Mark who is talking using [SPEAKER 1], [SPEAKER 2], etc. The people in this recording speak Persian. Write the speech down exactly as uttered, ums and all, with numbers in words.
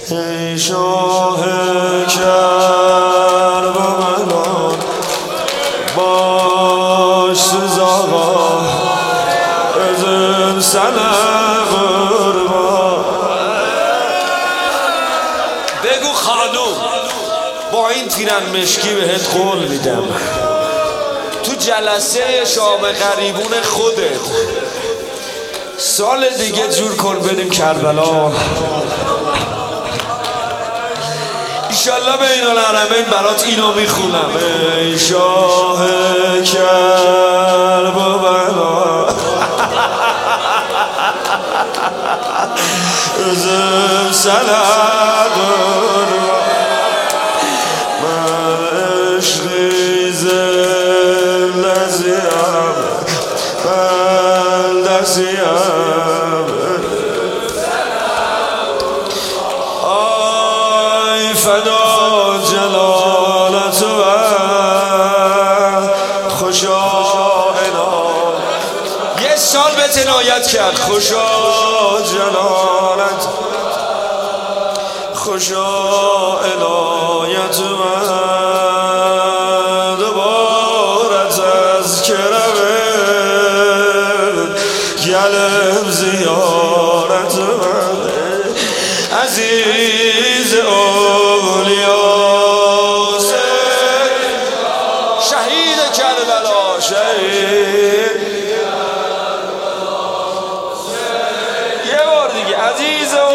[SPEAKER 1] ای شاه کربلا باش سزاوار ازم سلام قربان. بگو خانوم با این تیرن مشکی بهت قول میدم تو جلسه شام غریبون خودت سال دیگه جور کن بریم کربلا، ایشالله بین الحرمین برات اینو میخونم. ای شاه کربلا ازم سلام من عشقی زلزیم من دستیم آی فدا جلالت و خوشا عنایت. یه سال به عنایت کرد خوشا جلالت خوشا عنایت من دوبارت از کرمه گلم زیارت من عزیز اولیا شهید کربلا شهید یه بار دیگه عزیز